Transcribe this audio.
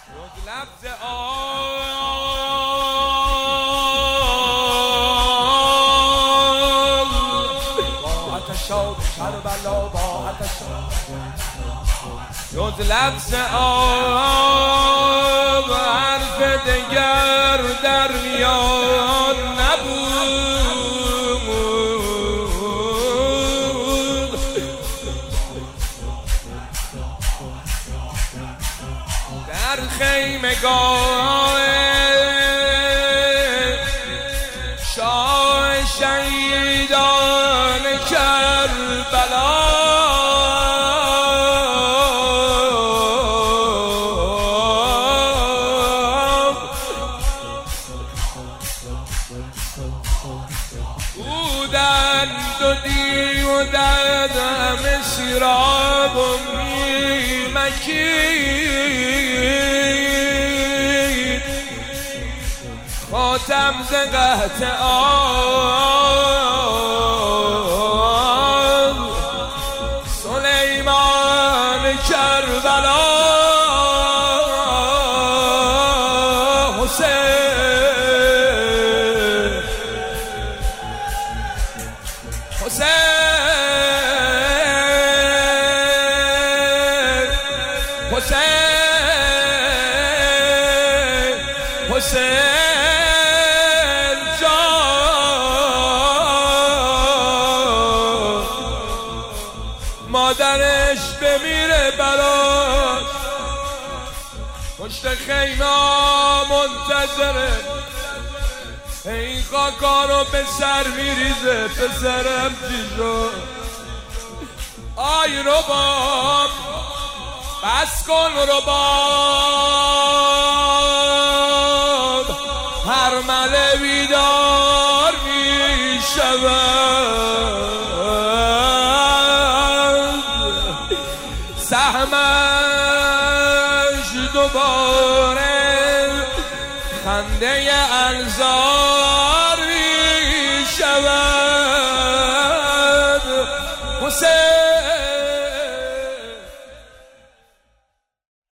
لفظ جز لفظ آب حرف دگر در میان نبود. در خیمگاه شاه شهیدان کربلا بودند و دیو و در دم سیراب و میمکید خاتم ز قحط آب سلیمان کربلا حسین جان مادرش بمیره برات پشت خیمه منتظره این خاکارو به سر میریزه پسرم چی شد آی رباب بس کن رباب هر مله بیدار می شود سهمش دوباره خنده الزام